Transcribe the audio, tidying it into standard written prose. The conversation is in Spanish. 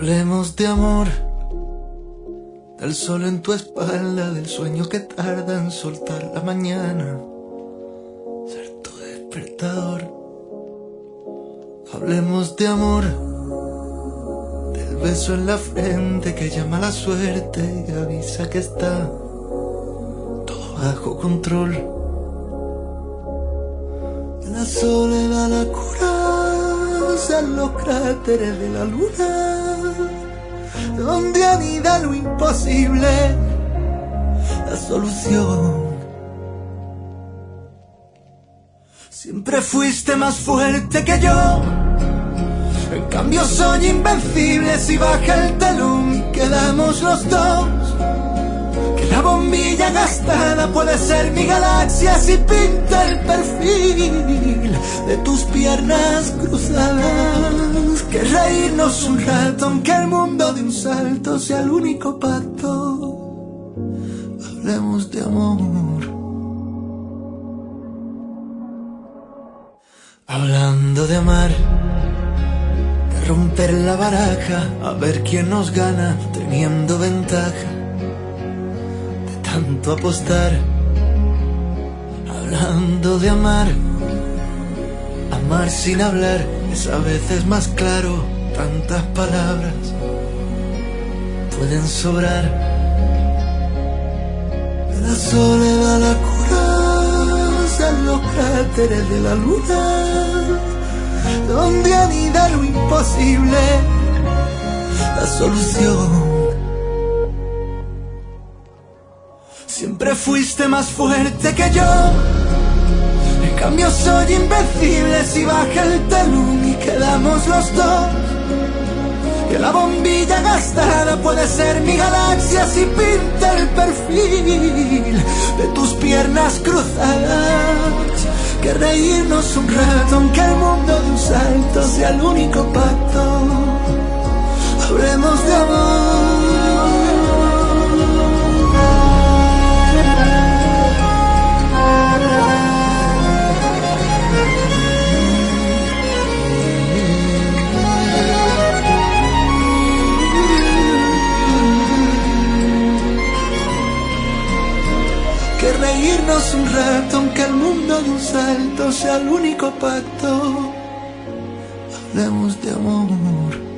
Hablemos de amor, del sol en tu espalda, del sueño que tarda en soltar la mañana, ser tu despertador. Hablemos de amor, del beso en la frente que llama a la suerte y avisa que está todo bajo control. En la soledad la cura sean los cráteres de la luna, donde anida lo imposible, la solución. Siempre fuiste más fuerte que yo, en cambio soy invencible si baja el telón y quedamos los dos. Que la bombilla gastada puede ser mi galaxia si pinta el perfil de tus piernas cruzadas. Que reírnos un rato aunque el mundo de un salto sea el único pacto. Hablemos de amor. Hablando de amar, de romper la baraja, a ver quién nos gana teniendo ventaja, de tanto apostar. Hablando de amar, amar sin hablar es a veces más claro, tantas palabras pueden sobrar. De la soledad la cura sean los cráteres de la luna, donde anida lo imposible, la solución. Siempre fuiste más fuerte que yo, en cambio soy invencible si baja el telón y quedamos los dos. Que la bombilla gastada puede ser mi galaxia si pinta el perfil de tus piernas cruzadas. Que reírnos un rato aunque el mundo de un salto sea el único pacto. Hablemos de amor. Que reírnos un rato aunque el mundo de un salto sea el único pacto. Hablemos de amor.